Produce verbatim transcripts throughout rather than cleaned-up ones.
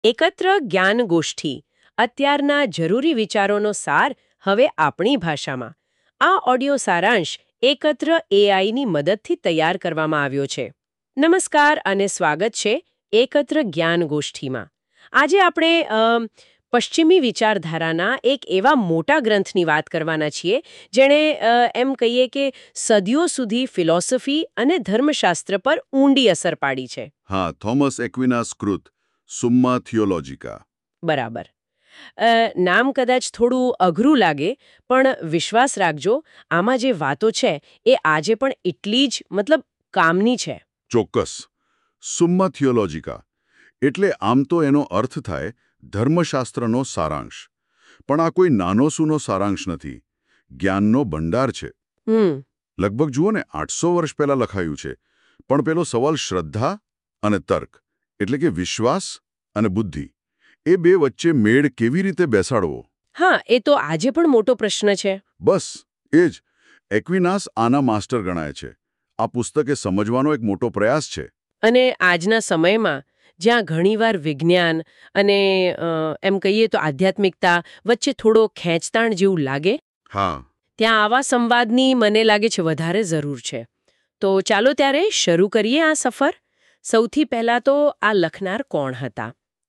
એકત્ર જ્ઞાન ગોષ્ઠી અત્યારના જરૂરી વિચારોનો સાર હવે આપણી ભાષામાં. આ ઓડિયો સારાંશ એકત્ર એઆઈની મદદથી તૈયાર કરવામાં આવ્યો છે. નમસ્કાર અને સ્વાગત છે એકત્ર જ્ઞાન ગોષ્ઠીમાં. આજે આપણે અ, પશ્ચિમી વિચારધારાના એક એવા મોટા ગ્રંથની વાત કરવાના છીએ જેણે અ, એમ કહીએ કે સદીઓ સુધી ફિલોસોફી અને ધર્મશાસ્ત્ર પર ઊંડી અસર પાડી છે. હા, થોમસ એક્વિનાસ કૃત સુમ્મા થિયોલોજિકા. બરાબર. અ, નામ કદાચ થોડું અઘરું લાગે, પણ વિશ્વાસ રાખજો, આમાં જે વાતો છે એ આજે પણ એટલી જ મતલબ કામની છે. ચોક્કસ. સુમ્મા થિયોલોજિકા એટલે આમ તો એનો અર્થ થાય ધર્મશાસ્ત્રનો સારાંશ. પણ આ કોઈ નાનો સૂનો સારાંશ નથી. જ્ઞાનનો ભંડાર છે. હમ લગભગ જુઓ ને આઠસો વર્ષ પહેલા લખાયું છે. પણ પેલો સવાલ શ્રદ્ધા અને તર્ક એટલે કે વિશ્વાસ અને બુદ્ધિ, એ બે વચ્ચે મેળ કેવી રીતે બેસાડવો? હા, એ તો આજે પણ મોટો પ્રશ્ન છે. બસ એ જ. એક્વિનાસ આના માસ્ટર ગણાય છે. આ પુસ્તકે સમજવાનો એક મોટો પ્રયાસ છે. અને આજના સમયમાં જ્યાં ઘણીવાર વિજ્ઞાન અને અ, એમ કહીએ તો આધ્યાત્મિકતા વચ્ચે થોડો ખેંચતાણ જેવું લાગે, હા, ત્યાં આવા સંવાદની મને લાગે છે વધારે જરૂર છે. તો ચાલો ત્યારે શરૂ કરીએ આ સફર. સૌથી પહેલા તો આ લખનાર કોણ હતા?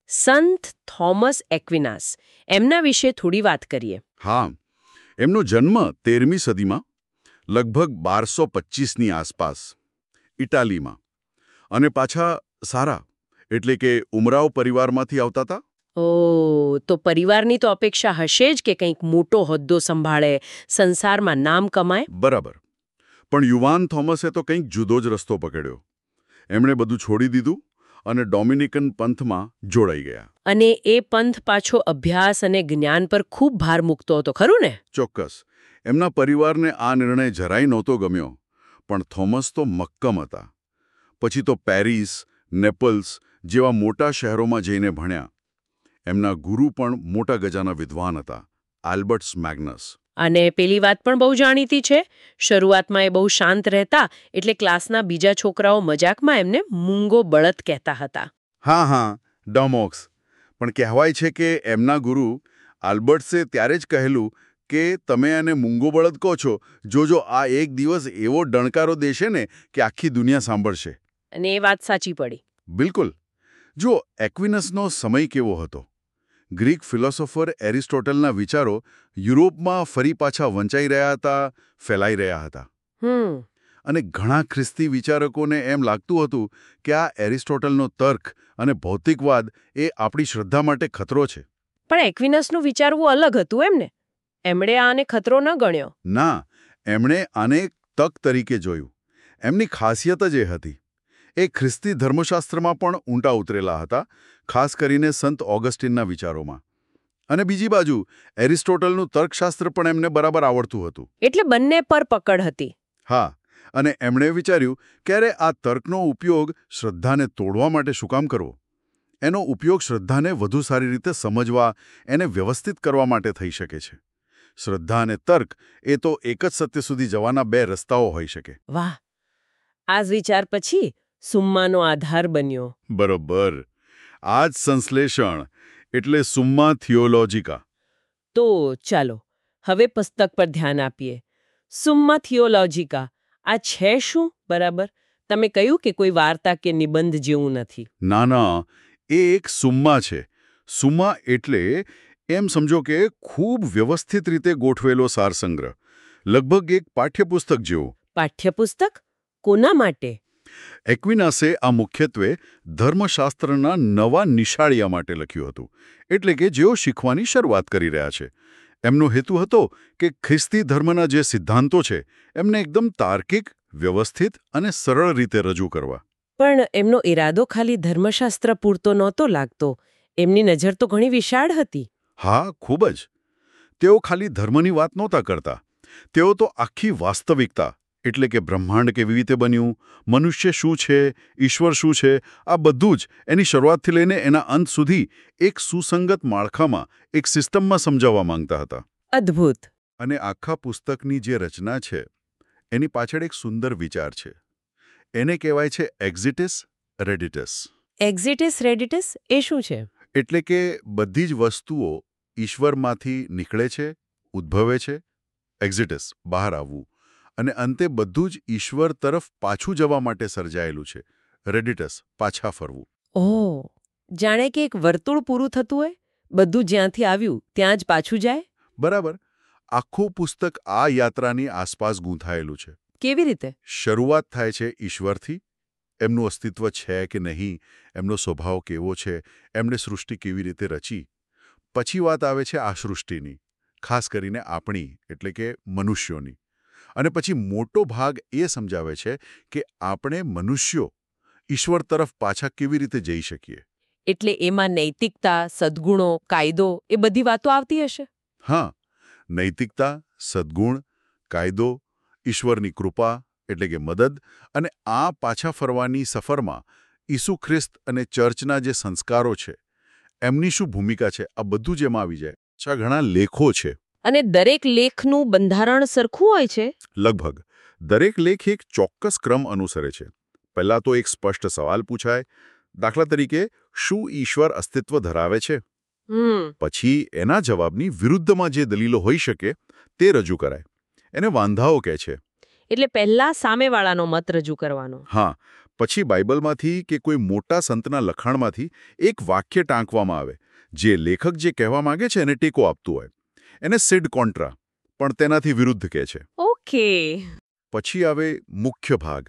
સંત થોમસ એક્વિનાસ. એમના વિશે થોડી વાત કરીએ. હા. એમનો જન્મ તેરમી સદીમાં લગભગ બારસો પચીસની આસપાસ ઇટાલીમાં, અને પાછા સારા એટલે કે ઉમરાવ પરિવારમાંથી આવતા હતા. ઓ, તો પરિવારની તો અપેક્ષા હશે જ કે કંઈક મોટો હોદ્દો સંભાળે, સંસારમાં નામ કમાય. બરાબર. પણ યુવાન થોમસે તો કંઈક જુદો જ રસ્તો પકડ્યો. એમણે બધું છોડી દીધું અને ડોમિનિકન પંથમાં જોડાઈ ગયા. અને એ પંથ પાછો અભ્યાસ અને જ્ઞાન પર ખૂબ ભાર મૂકતો હતો, ખરું ને? ચોક્કસ. એમના પરિવારને આ નિર્ણય જરાય નહોતો ગમ્યો, પણ થોમસ તો મક્કમ હતા. પછી તો પેરિસ, નેપલ્સ જેવા મોટા શહેરોમાં જઈને ભણ્યા. એમના ગુરુ પણ મોટા ગજાના વિદ્વાન હતા, આલ્બર્ટસ મેગ્નસ. અને પેલી વાત પણ બહુ જાણીતી છે. શરૂઆતમાં એ બહુ શાંત રહેતા, એટલે ક્લાસના બીજા છોકરાઓ મજાકમાં એમને મૂંગો બળદ કહેતા હતા. હા હા, ડોમોક્સ. પણ કહેવાય છે કે એમના ગુરુ આલ્બર્ટ્સે ત્યારે જ કહેલું કે તમે આને મૂંગો બળદ કહો છો, જોજો આ એક દિવસ એવો ડણકારો દેશે ને કે આખી દુનિયા સાંભળશે. અને એ વાત સાચી પડી. બિલકુલ. જો એક્વિનસનો સમય કેવો હતો? ગ્રીક ફિલોસોફર એરિસ્ટોટલના વિચારો યુરોપમાં ફરી પાછા વંચાઈ રહ્યા હતા, ફેલાઈ રહ્યા હતા. હમ અને ઘણા ખ્રિસ્તી વિચારકોને એમ લાગતું હતું કે આ એરિસ્ટોટલનો તર્ક અને ભૌતિકવાદ એ આપણી શ્રદ્ધા માટે ખતરો છે. પણ એક્વિનસનું વિચારવું અલગ હતું એમને. એમણે આને ખતરો ન ગણ્યો. ના, એમણે આને એક તક તરીકે જોયું. એમની ખાસિયત જ એ હતી. એ ખ્રિસ્તી ધર્મશાસ્ત્રમાં પણ ઊંડા ઉતરેલા હતા, ખાસ કરીને સંત ઓગસ્ટિનના વિચારોમાં. અને બીજી બાજુ એરિસ્ટોટલનું તર્કશાસ્ત્ર પણ એમને બરાબર આવડતું હતું. એટલે બંને પર પકડ હતી. હા, અને એમણે વિચાર્યું ક્યારે આ તર્કનો ઉપયોગ શ્રદ્ધાને તોડવા માટે શું કામ કરવો? એનો ઉપયોગ શ્રદ્ધાને વધુ સારી રીતે સમજવા, એને વ્યવસ્થિત કરવા માટે થઈ શકે છે. શ્રદ્ધા અને તર્ક એ તો એક જ સત્ય સુધી જવાના બે રસ્તાઓ હોઈ શકે. વાહ! આ જ વિચાર પછી સુમ્માનો આધાર બન્યો. બરોબર. આ જ સંશ્લેષણ એટલે સુમ્મા થિયોલોજિકા. તો ચાલો હવે પુસ્તક પર ધ્યાન આપીએ. સુમ્મા થિયોલોજિકા આ છે શું? બરાબર, તમે કહ્યું કે કોઈ વાર્તા કે નિબંધ જેવું નથી. ના ના, એ એક સુમ્મા છે. સુમ્મા એટલે એમ સમજો કે ખૂબ વ્યવસ્થિત રીતે ગોઠવેલો સારસંગ્રહ, લગભગ એક પાઠ્યપુસ્તક જેવો. પાઠ્યપુસ્તક? કોના માટે? એક્વિનાસે આ મુખ્યત્વે ધર્મશાસ્ત્રના નવા નિશાળિયા માટે લખ્યું હતું, એટલે કે જેઓ શીખવાની શરૂઆત કરી રહ્યા છે. એમનો હેતુ હતો કે ખ્રિસ્તી ધર્મના જે સિદ્ધાંતો છે એમને એકદમ તાર્કિક, વ્યવસ્થિત અને સરળ રીતે રજૂ કરવા. પણ એમનો ઈરાદો ખાલી ધર્મશાસ્ત્ર પૂરતો નહોતો લાગતો. એમની નજર તો ઘણી વિશાળ હતી. હા, ખૂબ જ. તેઓ ખાલી ધર્મની વાત નહોતા કરતા. તેઓ તો આખી વાસ્તવિકતા એટલે કે બ્રહ્માંડ કેવી રીતે બન્યું, મનુષ્ય શું છે, ઈશ્વર શું છે, આ બધું જ એની શરૂઆતથી લઈને એના અંત સુધી એક સુસંગત માળખામાં, એક સિસ્ટમમાં સમજાવવા માંગતા હતા. અદ્ભુત. અને આખા પુસ્તકની જે રચના છે એની પાછળ એક સુંદર વિચાર છે. એને કહેવાય છે એક્ઝિટિસ રેડિટસ. એક્ઝિટિસ રેડિટસ એ શું છે? એટલે કે બધી જ વસ્તુઓ ઈશ્વરમાંથી નીકળે છે, ઉદ્ભવે છે, એક્ઝિટસ બહાર આવવું, અને અંતે બધું જ ઈશ્વર તરફ પાછું જવા માટે સર્જાયેલું છે, રેડિટસ પાછા ફરવું. ઓહ, જાણે કે એક વર્તુળ પૂરું થતું હોય, બધું જ્યાંથી આવ્યું ત્યાં જ પાછું જાય. બરાબર. આખું પુસ્તક આ યાત્રાની આસપાસ ગૂંથાયેલું છે. કેવી રીતે? શરૂઆત થાય છે ઈશ્વરથી, એમનું અસ્તિત્વ છે કે નહીં, એમનો સ્વભાવ કેવો છે, એમણે સૃષ્ટિ કેવી રીતે રચી. પછી વાત આવે છે આ સૃષ્ટિની, ખાસ કરીને આપણી એટલે કે મનુષ્યોની. અને પછી મોટો ભાગ એ સમજાવે છે કે આપણે મનુષ્યો ઈશ્વર તરફ પાછા કેવી રીતે જઈ શકીએ. એટલે એમાં નૈતિકતા, સદ્ગુણો, કાયદો એ બધી વાતો આવતી હશે. હા, નૈતિકતા, સદ્ગુણ, કાયદો, ઈશ્વરની કૃપા એટલે કે મદદ, અને આ પાછા ફરવાની સફરમાં ઈસુ ખ્રિસ્ત અને ચર્ચના જે સંસ્કારો છે એમની શું ભૂમિકા છે, આ બધું જ એમાં આવી જાય. અચ્છા, ઘણા લેખો છે. અને દરેક લેખનું બંધારણ સરખું હોય છે. લગભગ દરેક લેખ એક ચોક્કસ ક્રમ અનુસરે છે. પહેલા તો એક સ્પષ્ટ સવાલ પૂછાય, દાખલા તરીકે શું ઈશ્વર અસ્તિત્વ ધરાવે છે? હમ પછી એના જવાબની વિરુદ્ધમાં જે દલીલો હોઈ શકે તે રજૂ કરાય. એને વાંધાઓ કહે છે. એટલે પહેલા સામેવાળાનો મત રજૂ કરવાનો. હા, પછી બાઇબલમાંથી કે કોઈ મોટા સંતના લખાણમાંથી એક વાક્ય ટાંકવામાં આવે જે લેખક જે કહેવા માંગે છે એને ટેકો આપતું હોય. એને સિડ કોન્ટ્રા, પણ તેનાથી વિરુદ્ધ કહે છે. ઓકે. પછી આવે મુખ્ય ભાગ.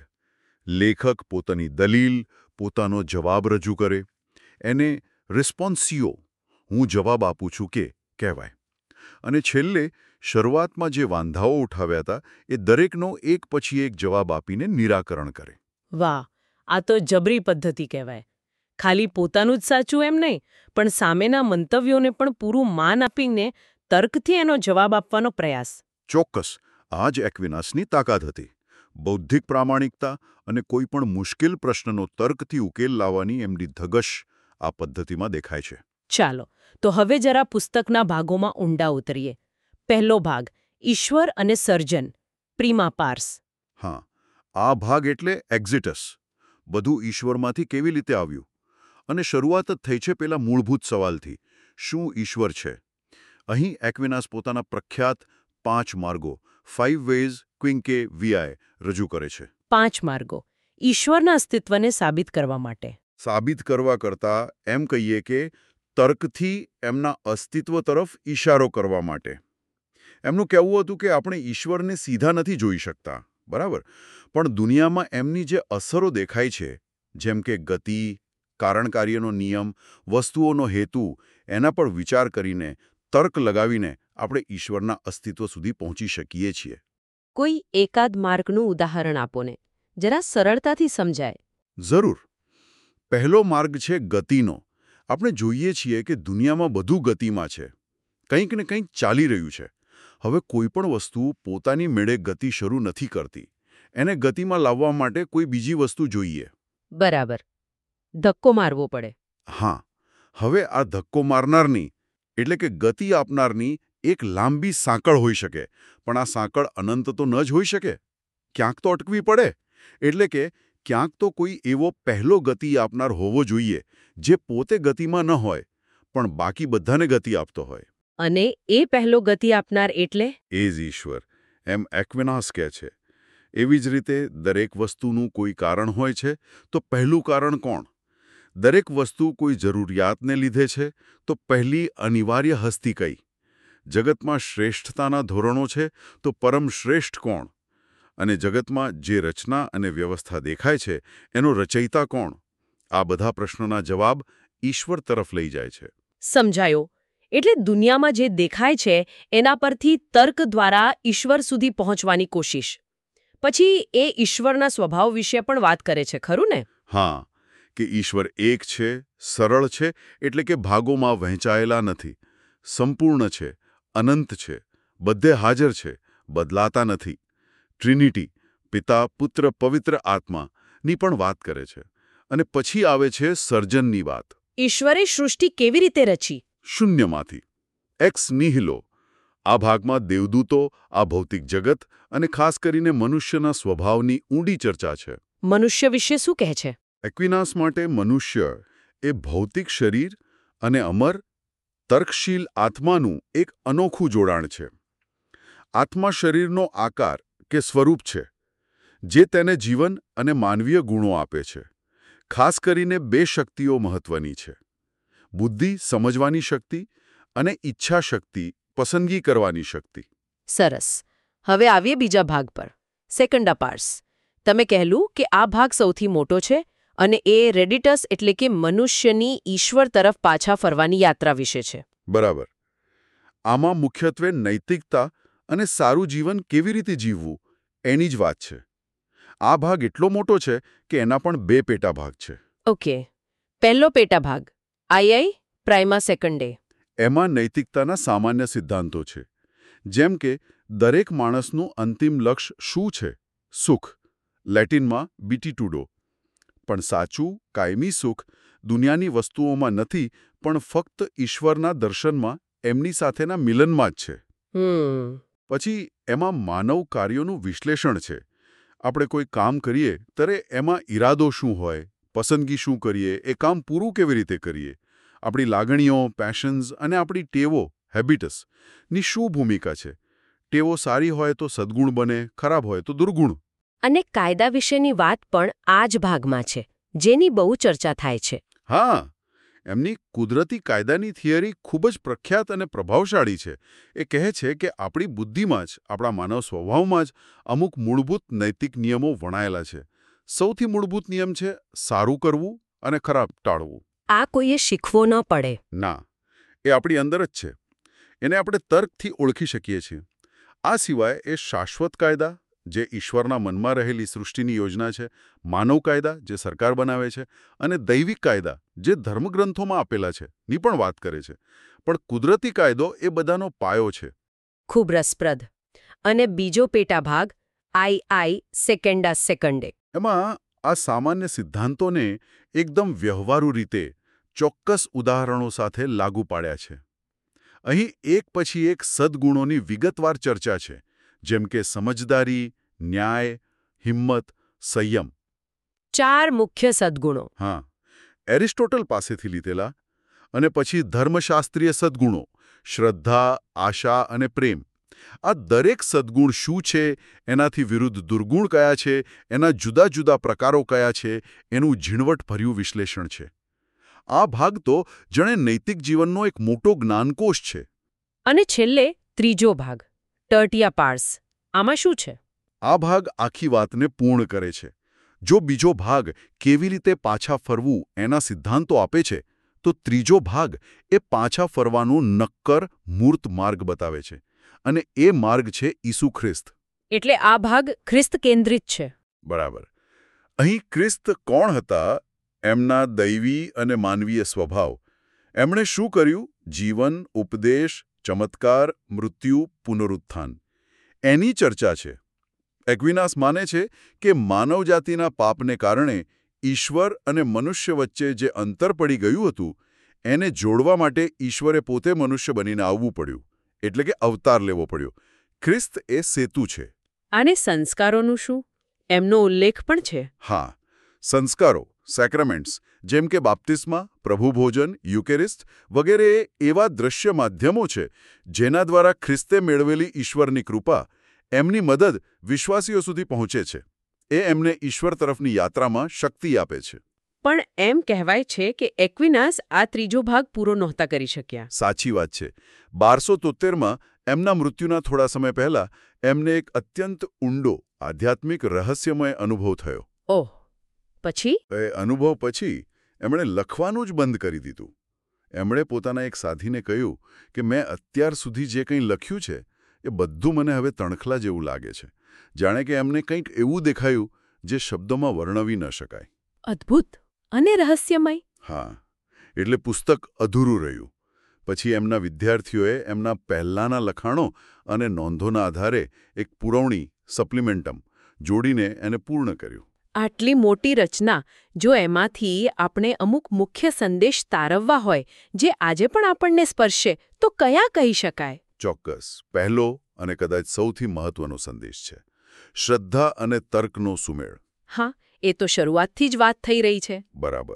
લેખક પોતાની દલીલ, પોતાનો જવાબ રજૂ કરે. એને રિસ્પોન્સિયો, હું જવાબ આપું છું કે કહેવાય. અને છેલ્લે શરૂઆતમાં જે વાંધાઓ ઉઠાવ્યા હતા એ દરેકનો એક પછી એક જવાબ આપીને નિરાકરણ કરે. વાહ, આ તો જબરી પદ્ધતિ કહેવાય. ખાલી પોતાનું જ સાચું એમ નહીં, પણ સામેના મંતવ્યોને પણ પૂરું માન આપીને તર્કથી એનો જવાબ આપવાનો પ્રયાસ. ચોક્કસ, આ જ એક્વિનાસની તાકાત હતી. બૌદ્ધિક પ્રામાણિકતા અને કોઈ પણ મુશ્કેલ પ્રશ્નનો તર્કથી ઉકેલ લાવવાની એમની ધગશ આ પદ્ધતિમાં દેખાય છે. ચાલો, તો હવે જરા પુસ્તકના ભાગોમાં ઊંડા ઉતરીએ. પહેલો ભાગ, ઈશ્વર અને સર્જન, પ્રીમા પાર્સ. હા, આ ભાગ એટલે એક્ઝિટસ. બધું ઈશ્વરમાંથી કેવી રીતે આવ્યું? અને શરૂઆત જ થઈ છે પેલા મૂળભૂત સવાલથી, શું ઈશ્વર છે? અહીં એક્વિનાસ પોતાના પ્રખ્યાત પાંચ માર્ગો, ફાઇવ વેઝ ક્વિન્કે વીઆઈ રજૂ કરે છે. પાંચ માર્ગો ઈશ્વરના અસ્તિત્વને સાબિત કરવા માટે. સાબિત કરવા કરતાં એમ કહીએ કે તર્કથી એમના અસ્તિત્વ તરફ ઈશારો કરવા માટે. એમનું કહેવું હતું કે આપણે ઈશ્વરને સીધા નથી જોઈ શકતા, બરાબર, પણ દુનિયામાં એમની જે અસરો દેખાય છે, જેમ કે ગતિ, કારણ કાર્યનો નિયમ, વસ્તુઓનો હેતુ, એના પર વિચાર કરીને, તર્ક લગાવીને આપણે ઈશ્વરના અસ્તિત્વ સુધી પહોંચી શકીએ છીએ. કોઈ એકાદ માર્ગનું ઉદાહરણ આપો ને, જરા સરળતાથી સમજાય. જરૂર. પહેલો માર્ગ છે ગતિનો. આપણે જોઈએ છીએ કે દુનિયામાં બધું ગતિમાં છે. કંઈક ને કંઈક ચાલી રહ્યું છે. હવે કોઈ પણ વસ્તુ પોતાની મેળે ગતિ શરૂ નથી કરતી. એને ગતિમાં લાવવા માટે કોઈ બીજી વસ્તુ જોઈએ. બરાબર. ધક્કો મારવો પડે. હા. હવે આ ધક્કો મારનારની એટલે કે ગતિ આપનારની એક લાંબી સાંકળ હોઈ શકે, પણ આ સાંકળ અનંત તો ન જ હોઈ શકે. ક્યાંક તો અટકવી પડે. એટલે કે ક્યાંક તો કોઈ એવો પહેલો ગતિ આપનાર હોવો જોઈએ જે પોતે ગતિમાં ન હોય, પણ બાકી બધાને ગતિ આપતો હોય. અને એ પહેલો ગતિ આપનાર એટલે? એ જ ઈશ્વર, એમ એક્વિનાસ કહે છે. એવી જ રીતે દરેક વસ્તુનું કોઈ કારણ હોય છે, તો પહેલું કારણ કોણ? દરેક વસ્તુ કોઈ જરૂરિયાતને લીધે છે, તો પહેલી અનિવાર્ય હસ્તી કઈ? જગતમાં શ્રેષ્ઠતાના ધોરણો છે, તો પરમ શ્રેષ્ઠ કોણ? અને જગતમાં જે રચના અને વ્યવસ્થા દેખાય છે, એનો રચયિતા કોણ? આ બધા પ્રશ્નોના જવાબ ઈશ્વર તરફ લઈ જાય છે. સમજાયો. એટલે દુનિયામાં જે દેખાય છે એના પરથી તર્ક દ્વારા ઈશ્વર સુધી પહોંચવાની કોશિશ. પછી એ ઈશ્વરના સ્વભાવ વિશે પણ વાત કરે છે, ખરું ને? હા, કે ઈશ્વર એક છે, સરળ છે, એટલે કે ભાગોમાં વહેંચાયેલા નથી, સંપૂર્ણ છે, અનંત છે, બધે હાજર છે, બદલાતા નથી. ટ્રિનિટી, પિતા, પુત્ર, પવિત્ર આત્માની પણ વાત કરે છે. અને પછી આવે છે સર્જનની વાત. ઈશ્વરે સૃષ્ટિ કેવી રીતે રચી? શૂન્યમાંથી. Ex nihilo. આ ભાગમાં દેવદૂતો, આ ભૌતિક જગત અને ખાસ કરીને મનુષ્યના સ્વભાવની ઊંડી ચર્ચા છે. મનુષ્ય વિશે શું કહે છે? એક્વિનાસ માટે મનુષ્ય એ ભૌતિક શરીર અને અમર તર્કશીલ આત્માનું એક અનોખું જોડાણ છે. આત્મા શરીરનો આકાર કે સ્વરૂપ છે, જે તેને જીવન અને માનવીય ગુણો આપે છે. ખાસ કરીને બે શક્તિઓ મહત્વની છે: બુદ્ધિ, સમજવાની શક્તિ, અને ઈચ્છા શક્તિ, પસંદગી કરવાની શક્તિ. સરસ. હવે આવીએ બીજા ભાગ પર, સેકન્ડા પાર્સ. તમે કહેલું કે આ ભાગ સૌથી મોટો છે અને એ રેડિટસ એટલે કે મનુષ્યની ઈશ્વર તરફ પાછા ફરવાની યાત્રા વિશે છે. બરાબર. આમાં મુખ્યત્વે નૈતિકતા અને સારું જીવન કેવી રીતે જીવવું એની જ વાત છે. આ ભાગ એટલો મોટો છે કે એના પણ બે પેટા ભાગ છે. ઓકે. પહેલો પેટા ભાગ આઈ પ્રાઇમા સેકન્ડે. એમાં નૈતિકતાના સામાન્ય સિદ્ધાંતો છે, જેમ કે દરેક માણસનું અંતિમ લક્ષ્ય શું છે? સુખ, લેટિનમાં બીટીટુડો. પણ સાચું, કાયમી સુખ દુનિયાની વસ્તુઓમાં નથી, પણ ફક્ત ઈશ્વરના દર્શનમાં, એમની સાથેના મિલનમાં જ છે. હમ પછી એમાં માનવ કાર્યોનું વિશ્લેષણ છે. આપણે કોઈ કામ કરીએ ત્યારે એમાં ઈરાદો શું હોય, પસંદગી શું કરીએ, એ કામ પૂરું કેવી રીતે કરીએ, આપણી લાગણીઓ, પેશન્સ અને આપણી ટેવો, હેબિટસ ની શું ભૂમિકા છે. ટેવો સારી હોય તો સદ્ગુણ બને, ખરાબ હોય તો દુર્ગુણ. અને કાયદા વિશેની વાત પણ આ જ ભાગમાં છે, જેની બહુ ચર્ચા થાય છે. હા, એમની કુદરતી કાયદાની થિયરી ખૂબ જ પ્રખ્યાત અને પ્રભાવશાળી છે. એ કહે છે કે આપણી બુદ્ધિમાં જ, આપણા માનવ સ્વભાવમાં જ અમુક મૂળભૂત નૈતિક નિયમો વણાયેલા છે. સૌથી મૂળભૂત નિયમ છે સારું કરવું અને ખરાબ ટાળવું. આ કોઈએ શીખવો ન પડે. ના, એ આપણી અંદર જ છે. એને આપણે તર્કથી ઓળખી શકીએ છીએ. આ સિવાય એ શાશ્વત કાયદા, જે ઈશ્વરના મનમાં રહેલી સૃષ્ટિની યોજના છે, માનવ કાયદા, જે સરકાર બનાવે છે, અને દૈવિક કાયદા, જે ધર્મગ્રંથોમાં આપેલા છે, ની પણ વાત કરે છે. પણ કુદરતી કાયદો એ બધાનો પાયો છે. ખૂબ રસપ્રદ. અને બીજો પેટા ભાગ આઈ આઈ સેકન્ડા સેકન્ડે. એમાં આ સામાન્ય સિદ્ધાંતોને એકદમ વ્યવહારુ રીતે ચોક્કસ ઉદાહરણો સાથે લાગુ પાડ્યા છે. અહીં એક પછી એક સદ્ગુણોની વિગતવાર ચર્ચા છે, જેમ કે સમજદારી, ન્યાય, હિંમત, સંયમ. ચાર મુખ્ય સદ્ગુણો. હા, એરિસ્ટોટલ પાસેથી લીધેલા. અને પછી ધર્મશાસ્ત્રીય સદ્ગુણો, શ્રદ્ધા, આશા અને પ્રેમ. આ દરેક સદ્ગુણ શું છે, એનાથી વિરુદ્ધ દુર્ગુણ કયા છે, એના જુદા જુદા પ્રકારો કયા છે, એનું ઝીણવટભર્યું વિશ્લેષણ છે. આ ભાગ તો જણે નૈતિક જીવનનો એક મોટો જ્ઞાનકોશ છે. અને છેલ્લે ત્રીજો ભાગ ટર્ટિયા પાર્સ. આમાં શું છે? આ ભાગ આખી વાતને પૂર્ણ કરે છે. જો બીજો ભાગ કેવી રીતે પાછા ફરવું એના સિદ્ધાંતો આપે છે, તો ત્રીજો ભાગ એ પાછા ફરવાનું નક્કર મૂર્ત માર્ગ બતાવે છે. અને એ માર્ગ છે ઈસુ ખ્રિસ્ત. એટલે આ ભાગ ખ્રિસ્ત કેન્દ્રિત છે. બરાબર. અહીં ખ્રિસ્ત કોણ હતા? એમના દૈવી અને માનવીય સ્વભાવ. એમણે શું કર્યું? જીવન, ઉપદેશ, ચમત્કાર, મૃત્યુ, પુનરુત્થાન. એની ચર્ચા છે. એક્વિનાસ માને છે કે માનવજાતિના પાપને કારણે ઈશ્વર અને મનુષ્ય વચ્ચે જે અંતર પડી ગયું હતું, એને જોડવા માટે ઈશ્વરે પોતે મનુષ્ય બનીને આવવું પડ્યું. એટલે કે અવતાર લેવો પડ્યો. ખ્રિસ્ત એ સેતુ છે. અને સંસ્કારોનું શું? એમનો ઉલ્લેખ પણ છે. હા, સંસ્કારો, સેક્રમેન્ટ્સ, જેમ કે બાપ્તિસ્મા, પ્રભુભોજન, યુકેરિસ્ટ વગેરે એવા દ્રશ્ય માધ્યમો છે, જેના દ્વારા ખ્રિસ્તે મેળવેલી ઈશ્વરની કૃપા, એમની મદદ વિશ્વાસીઓ સુધી પહોંચે છે. એ એમને ઈશ્વર તરફની યાત્રામાં શક્તિ આપે છે. પણ એમ કહેવાય છે કે એક્વિનાસ આ ત્રીજો ભાગ પૂરો નહોતા કરી શક્યા. સાચી વાત છે. બારસો તોતેરમાં એમના મૃત્યુના થોડા સમય પહેલા એમને એક અત્યંત ઊંડો, આધ્યાત્મિક, રહસ્યમય અનુભવ થયો. ઓહ, પછી? એ અનુભવ પછી એમણે લખવાનું જ બંધ કરી દીધું. એમણે પોતાના એક સાથીને કહ્યું કે મેં અત્યાર સુધી જે કંઈ લખ્યું છે, એ બધું મને હવે તણખલા જેવું લાગે છે. જાણે કે એમને કંઈક એવું દેખાયું જે શબ્દોમાં વર્ણવી ન શકાય. અદ્ભુત અને રહસ્યમય. હા, એટલે પુસ્તક અધૂરું રહ્યું. પછી એમના વિદ્યાર્થીઓએ એમના પહેલાંના લખાણો અને નોંધોના આધારે એક પુરવણી, સપ્લિમેન્ટમ, જોડીને એને પૂર્ણ કર્યું. આટલી મોટી રચના, જો એમાંથી આપણે અમુક મુખ્ય સંદેશ તારવવા હોય, જે આજે પણ આપણને સ્પર્શે, તો કયા કહી શકાય? ચોક્કસ. પહેલો અને કદાચ સૌથી મહત્વનો સંદેશ છે શ્રદ્ધા અને તર્કનો સુમેળ. હા, એ તો શરૂઆતથી જ વાત થઈ રહી છે. બરાબર.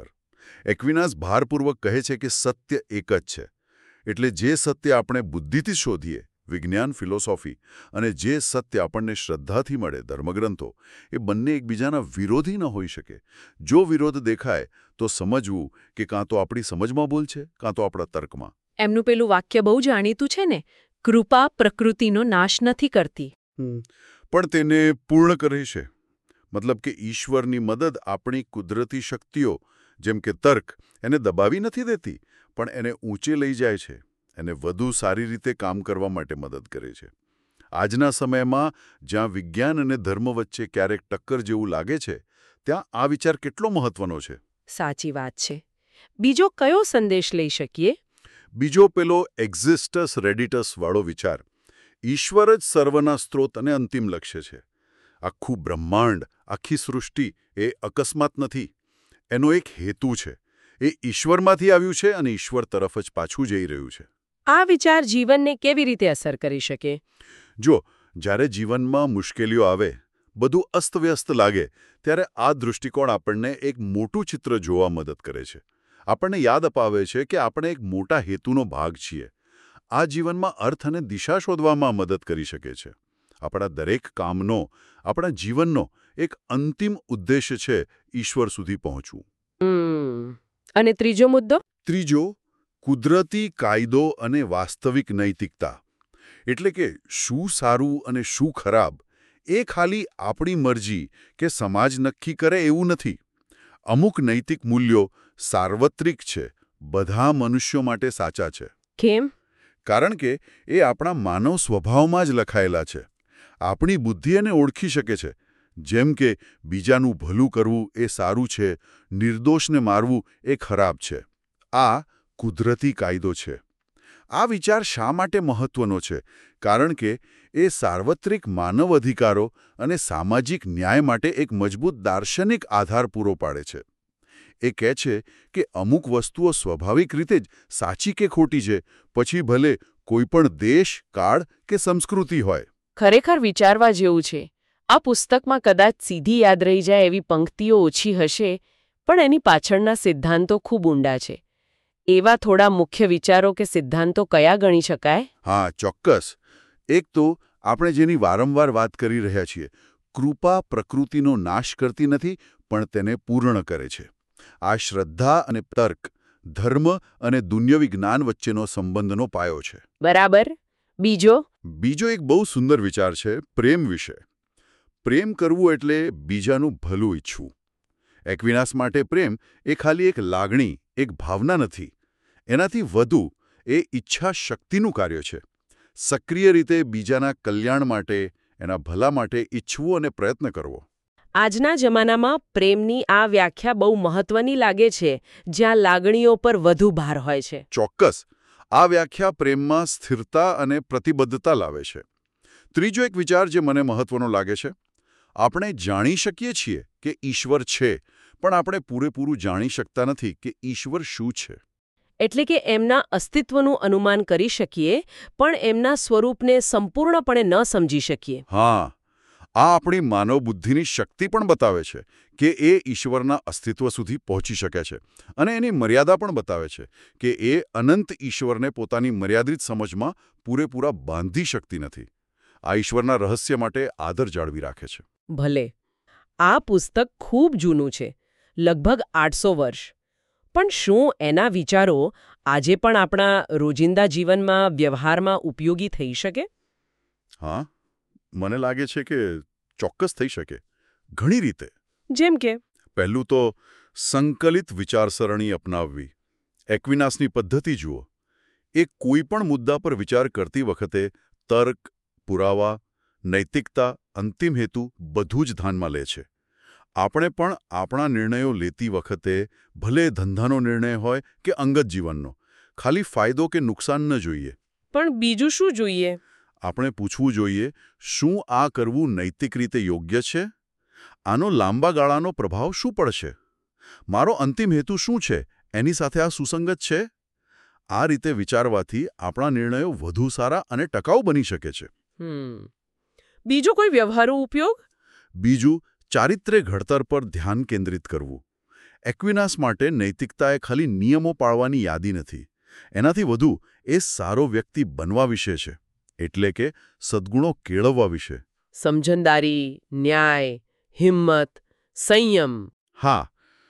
એક્વિનાસ ભારપૂર્વક કહે છે કે સત્ય એક જ છે. એટલે જે સત્ય આપણે બુદ્ધિથી શોધીએ, વિજ્ઞાન, ફિલોસોફી, અને જે સત્ય આપણને શ્રદ્ધાથી મળે, ધર્મગ્રંથો, એ બંને એકબીજાના વિરોધી ન હોઈ શકે. જો વિરોધ દેખાય તો સમજવું કે કાં તો આપણી સમજમાં ભૂલ છે, કાં તો આપણા તર્કમાં. એમનું પેલું વાક્ય બહુ જાણીતું છે ને, કૃપા પ્રકૃતિનો નાશ નથી કરતી. પણ તેને પૂર્ણ કરે છે. મતલબ કે ઈશ્વરની મદદ આપણી કુદરતી શક્તિઓ, જેમ કે તર્ક, એને દબાવી નથી દેતી, પણ એને ઊંચે લઈ જાય છે, એને વધુ સારી રીતે કામ કરવા માટે મદદ કરે છે. આજના સમયમાં જ્યાં વિજ્ઞાન અને ધર્મ વચ્ચે ક્યારેક ટક્કર જેવું લાગે છે, ત્યાં આ વિચાર કેટલો મહત્વનો છે. સાચી વાત છે. બીજો કયો સંદેશ લઈ શકીએ? બીજો પેલો એક્ઝિસ્ટસ રેડિટસ વાળો વિચાર. ઈશ્વર જ સર્વના સ્ત્રોત અને અંતિમ લક્ષ્ય છે. આખું બ્રહ્માંડ, આખી સૃષ્ટિ એ અકસ્માત નથી. એનો એક હેતુ છે. એ ઈશ્વરમાંથી આવ્યું છે અને ઈશ્વર તરફ જ પાછું જઈ રહ્યું છે. આ વિચાર જીવનને કેવી રીતે અસર કરી શકે? જો જ્યારે જીવનમાં મુશ્કેલીઓ આવે, બધું અસ્તવ્યસ્ત લાગે, ત્યારે આ દૃષ્ટિકોણ આપણને એક મોટું ચિત્ર જોવા મદદ કરે છે. આપણને યાદ અપાવે છે કે આપણે એક મોટા હેતુનો ભાગ છીએ. આ જીવનમાં અર્થ અને દિશા શોધવામાં મદદ કરી શકે છે. આપણા દરેક કામનો, આપણા જીવનનો એક અંતિમ ઉદ્દેશ્ય છે ઈશ્વર સુધી પહોંચવું. અને ત્રીજો મુદ્દો? ત્રીજો, કુદરતી કાયદો અને વાસ્તવિક નૈતિકતા. એટલે કે શું સારું અને શું ખરાબ એ ખાલી આપણી મરજી કે સમાજ નક્કી કરે એવું નથી. અમુક નૈતિક મૂલ્યો સાર્વત્રિક છે, બધા મનુષ્યો માટે સાચા છે. કેમ? કારણ કે એ આપણા માનવ સ્વભાવમાં જ લખાયેલા છે. આપણી બુદ્ધિ એને ઓળખી શકે છે. જેમ કે બીજાનું ભલું કરવું એ સારું છે, નિર્દોષને મારવું એ ખરાબ છે. આ કુદરતી કાયદો છે. આ વિચાર શા માટે મહત્વનો છે? કારણ કે એ સાર્વત્રિક માનવ અધિકારો અને સામાજિક ન્યાય માટે એક મજબૂત દાર્શનિક આધાર પૂરો પાડે છે. એ કહે છે કે અમુક વસ્તુઓ સ્વાભાવિક રીતે જ સાચી કે ખોટી છે, પછી ભલે કોઈપણ દેશ, કાળ કે સંસ્કૃતિ હોય. ખરેખર વિચારવા જેવું છે. આ પુસ્તકમાં કદાચ સીધી યાદ રહી જાય એવી પંક્તિઓ ઓછી હશે, પણ એની પાછળના સિદ્ધાંતો ખૂબ ઊંડા છે. એવા થોડા મુખ્ય વિચારો કે સિદ્ધાંતો કયા ગણી શકાય? હા, ચોક્કસ. એક તો આપણે જેની વારંવાર વાત કરી રહ્યા છીએ, કૃપા પ્રકૃતિનો નાશ કરતી નથી, પણ તેને પૂર્ણ કરે છે. આ શ્રદ્ધા અને તર્ક, ધર્મ અને દુન્યવી જ્ઞાન વચ્ચેનો સંબંધનો પાયો છે. બરાબર. બીજો? બીજો એક બહુ સુંદર વિચાર છે પ્રેમ વિશે. પ્રેમ કરવું એટલે બીજાનું ભલું ઈચ્છવું. એક્વિનાસ માટે પ્રેમ એ ખાલી એક લાગણી, એક ભાવના નથી. એનાથી વધુ એ ઈચ્છા શક્તિનું કાર્ય છે. સક્રિય રીતે બીજાના કલ્યાણ માટે, એના ભલા માટે ઈચ્છવું અને પ્રયત્ન કરવો. આજના જમાનામાં પ્રેમની આ વ્યાખ્યા બહુ મહત્વની લાગે છે, જ્યાં લાગણીઓ પર વધુ ભાર હોય છે. ચોક્કસ. આ વ્યાખ્યા પ્રેમમાં સ્થિરતા અને પ્રતિબદ્ધતા લાવે છે. ત્રીજો એક વિચાર જે મને મહત્વનો લાગે છે, આપણે જાણી શકીએ છીએ કે ઈશ્વર છે, પણ આપણે પૂરેપૂરું જાણી શકતા નથી કે ઈશ્વર શું છે. એટલે કે એમના અસ્તિત્વનું અનુમાન કરી શકીએ, પણ એમના સ્વરૂપને સંપૂર્ણપણે ન સમજી શકીએ. હા, આ આપણી માનવ બુદ્ધિની શક્તિ પણ બતાવે છે કે એ ઈશ્વરના અસ્તિત્વ સુધી પહોંચી શકે છે, અને એની મર્યાદા પણ બતાવે છે કે એ અનંત ઈશ્વરને પોતાની મર્યાદિત સમજમાં પૂરેપૂરા બાંધી શકતી નથી. આ ઈશ્વરના રહસ્ય માટે આદર જાળવી રાખે છે. ભલે. આ પુસ્તક ખૂબ જૂનું છે, લગભગ આઠસો વર્ષ. પણ શું એના વિચારો આજે પણ આપણા રોજિંદા જીવનમાં, વ્યવહારમાં ઉપયોગી થઈ શકે? હા, મને લાગે છે કે ચોક્કસ થઈ શકે. ઘણી રીતે. જેમ કે? પહેલું તો સંકલિત વિચારસરણી અપનાવવી. એક્વિનાસની પદ્ધતિ જુઓ. એ કોઈ પણ મુદ્દા પર વિચાર કરતી વખતે તર્ક, પુરાવા, નૈતિકતા, અંતિમ હેતુ બધું જ ધ્યાનમાં લે છે. આપણે પણ આપણા નિર્ણયો લેતી વખતે, ભલે ધંધાનો નિર્ણય હોય કે અંગત જીવનનો, ખાલી ફાયદો કે નુકસાન ન જોઈએ. પણ બીજું શું જોઈએ? આપણે પૂછવું જોઈએ, શું આ કરવું નૈતિક રીતે યોગ્ય છે? આનો લાંબા ગાળાનો પ્રભાવ શું પડશે? મારો અંતિમ હેતુ શું છે? એની સાથે આ સુસંગત છે? આ રીતે વિચારવાથી આપણા નિર્ણયો વધુ સારા અને ટકાઉ બની શકે છે. હમ બીજો કોઈ વ્યવહારુ ઉપયોગ? બીજું, ચારિત્ર્ય ઘડતર પર ધ્યાન કેન્દ્રિત કરવું. એક્વિનાસ માટે નૈતિકતા એ ખાલી નિયમો પાળવાની યાદી નથી. એનાથી વધુ એ સારો વ્યક્તિ બનવા વિશે છે, એટલે કે સદ્ગુણો કેળવવા વિશે. સમજણદારી, ન્યાય, હિંમત, સંયમ. હા,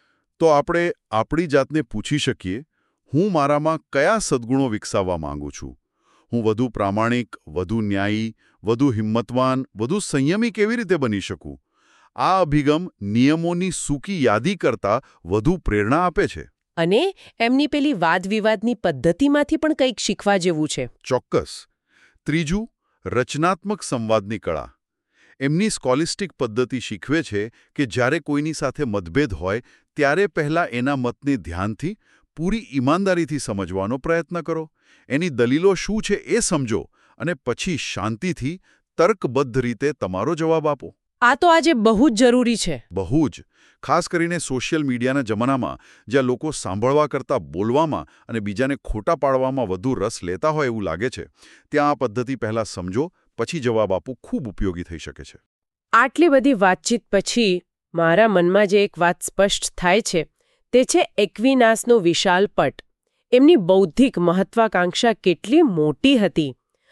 તો આપણે આપણી જાતને પૂછી શકીએ, હું મારામાં કયા સદ્ગુણો વિકસાવવા માંગુ છું? હું વધુ પ્રામાણિક, વધુ ન્યાયી, વધુ હિંમતવાન, વધુ સંયમી કેવી રીતે બની શકું? આ અભિગમ નિયમોની સૂકી યાદી કરતાં વધુ પ્રેરણા આપે છે. અને એમની પેલી વાદવિવાદની પદ્ધતિમાંથી પણ કંઈક શીખવા જેવું છે. ચોક્કસ. ત્રીજું, રચનાત્મક સંવાદની કળા. એમની સ્કોલિસ્ટિક પદ્ધતિ શીખવે છે કે જ્યારે કોઈની સાથે મતભેદ હોય ત્યારે પહેલાં એના મતને ધ્યાનથી, પૂરી ઈમાનદારીથી સમજવાનો પ્રયત્ન કરો. એની દલીલો શું છે એ સમજો અને પછી શાંતિથી, તર્કબદ્ધ રીતે તમારો જવાબ આપો. આ તો આજે બહુ જ જરૂરી છે. બહુ જ. ખાસ કરીને સોશિયલ મીડિયાના જમાનામાં, જ્યાં લોકો સાંભળવા કરતાં બોલવામાં અને બીજાને ખોટા પાડવામાં વધુ રસ લેતા હોય એવું લાગે છે, ત્યાં આ પદ્ધતિ પહેલાં સમજો, પછી જવાબ આપવો ખૂબ ઉપયોગી થઈ શકે છે. આટલી બધી વાતચીત પછી મારા મનમાં જે એક વાત સ્પષ્ટ થાય છે તે છે એક્વિનાસનો વિશાળ પટ. એમની બૌદ્ધિક મહત્વાકાંક્ષા કેટલી મોટી હતી.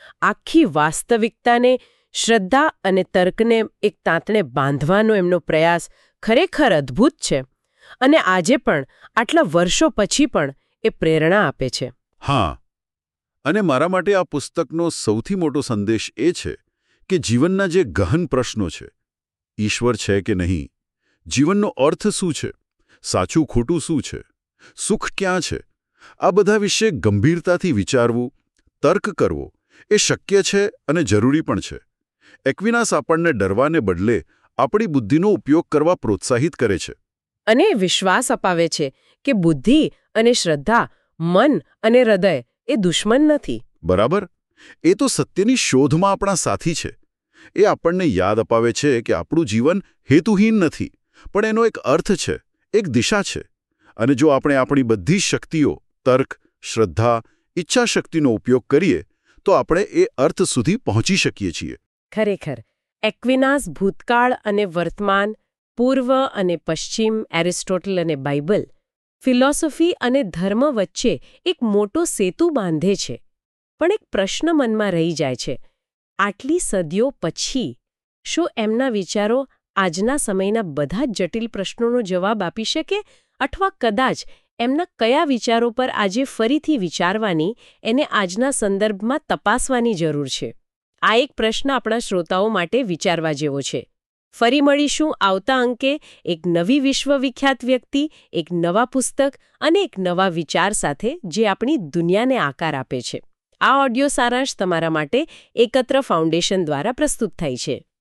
આખી વાસ્તવિકતાને, શ્રદ્ધા અને તર્કને એક તાંતણે બાંધવાનો એમનો પ્રયાસ ખરેખર અદ્ભુત છે. અને આજે પણ, આટલા વર્ષો પછી પણ એ પ્રેરણા આપે છે. હા, અને મારા માટે આ પુસ્તકનો સૌથી મોટો સંદેશ એ છે કે જીવનના જે ગહન પ્રશ્નો છે, ઈશ્વર છે કે નહીં, જીવનનો અર્થ શું છે, સાચું ખોટું શું છે, સુખ ક્યાં છે, આ બધા વિશે ગંભીરતાથી વિચારવું, તર્ક કરવો એ શક્ય છે અને જરૂરી પણ છે. એક્વિનાસ આપણને ડરવાને બદલે આપણી બુદ્ધિનો ઉપયોગ કરવા પ્રોત્સાહિત કરે છે. અને વિશ્વાસ અપાવે છે કે બુદ્ધિ અને શ્રદ્ધા, મન અને હૃદય એ દુશ્મન નથી. બરાબર. એ તો સત્યની શોધમાં આપણા સાથી છે. એ આપણને યાદ અપાવે છે કે આપણું જીવન હેતુહીન નથી, પણ એનો એક અર્થ છે, એક દિશા છે. અને જો આપણે આપણી બધી શક્તિઓ, તર્ક, શ્રદ્ધા, ઈચ્છાશક્તિનો ઉપયોગ કરીએ તો આપણે એ અર્થ સુધી પહોંચી શકીએ છીએ. ખરેખર, એક્વિનાસ ભૂતકાળ અને વર્તમાન, પૂર્વ અને પશ્ચિમ, એરિસ્ટોટલ અને બાઇબલ, ફિલોસોફી અને ધર્મ વચ્ચે એક મોટો સેતુ બાંધે છે. પણ એક પ્રશ્ન મનમાં રહી જાય છે. આટલી સદીઓ પછી શું એમના વિચારો આજના સમયના બધા જ જટિલ પ્રશ્નોનો જવાબ આપી શકે? અથવા કદાચ એમના કયા વિચારો પર આજે ફરીથી વિચારવાની, એને આજના સંદર્ભમાં તપાસવાની જરૂર છે? આ એક પ્રશ્ન આપણા શ્રોતાઓ માટે વિચારવા જેવો છે. ફરી મળીશું આવતા અંકે એક નવી વિશ્વવિખ્યાત વ્યક્તિ, એક નવા પુસ્તક અને એક નવા વિચાર સાથે જે આપણી દુનિયાને આકાર આપે છે. આ ઓડિયો સારાંશ તમારા માટે એકત્ર ફાઉન્ડેશન દ્વારા પ્રસ્તુત થાય છે.